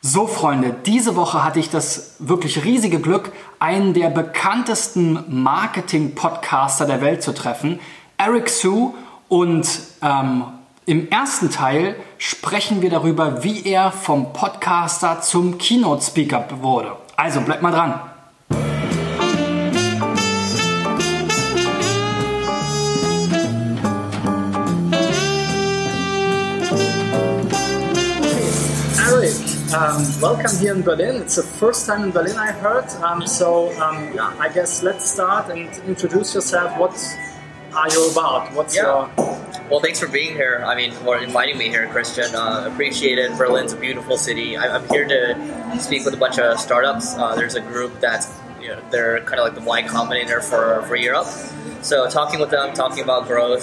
So Freunde, diese Woche hatte ich das wirklich riesige Glück, einen der bekanntesten Marketing-Podcaster der Welt zu treffen, Eric Siu. Und im ersten Teil sprechen wir darüber, wie er vom Podcaster zum Keynote-Speaker wurde. Also bleibt mal dran. Eric, welcome here in Berlin. It's the first time in Berlin, I heard. I guess let's start and introduce yourself. What are you about? Well, thanks for being here. Or inviting me here, Christian. Appreciate it. Berlin's a beautiful city. I'm here to speak with a bunch of startups. There's a group that's, they're kind of like the Y Combinator for Europe. So talking with them, talking about growth.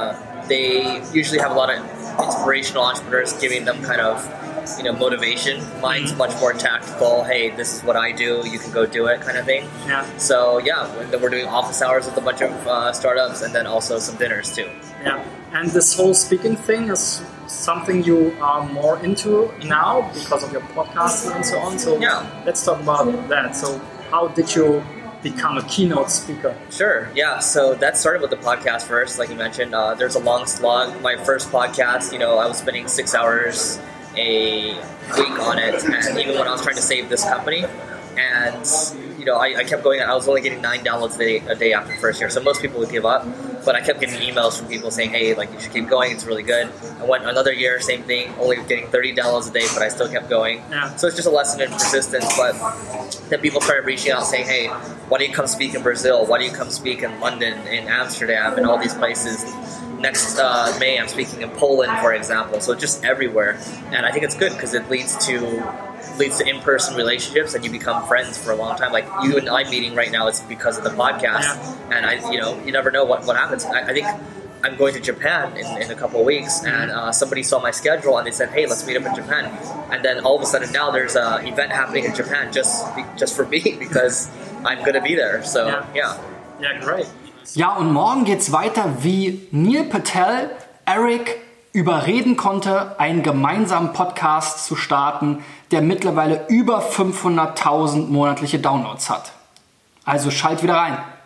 They usually have a lot of inspirational entrepreneurs giving them kind of, motivation. Mine's much more tactical. Hey, this is what I do. You can go do it, kind of thing. Yeah. So we're doing office hours with a bunch of startups, and then also some dinners too. Yeah. And this whole speaking thing is something you are more into now because of your podcasting and so on. So let's talk about that. So how did you become a keynote speaker? Sure, yeah. So that started with the podcast first, like you mentioned. There's a long slog. My first podcast, I was spending 6 hours a week on it, and even when I was trying to save this company, and I kept going. I was only getting 9 downloads a day after the first year, so most people would give up. But I kept getting emails from people saying, "Hey, you should keep going. It's really good." I went another year, same thing, only getting 30 downloads a day, but I still kept going. Yeah. So it's just a lesson in persistence. But then people started reaching out, saying, "Hey, why don't you come speak in Brazil? Why don't you come speak in London, in Amsterdam, and all these places?" Next May, I'm speaking in Poland, for example. So just everywhere, and I think it's good because it leads to in-person relationships, and you become friends for a long time. Like you and I meeting right now, it's because of the podcast, and you never know what happens. I think I'm going to Japan in a couple of weeks, and somebody saw my schedule and they said, "Hey, let's meet up in Japan." And then all of a sudden now there's an event happening in Japan just for me because I'm going to be there. So yeah, great. Ja, und morgen geht's weiter, wie Neil Patel Eric überreden konnte, einen gemeinsamen Podcast zu starten, der mittlerweile über 500.000 monatliche Downloads hat. Also schalt wieder rein.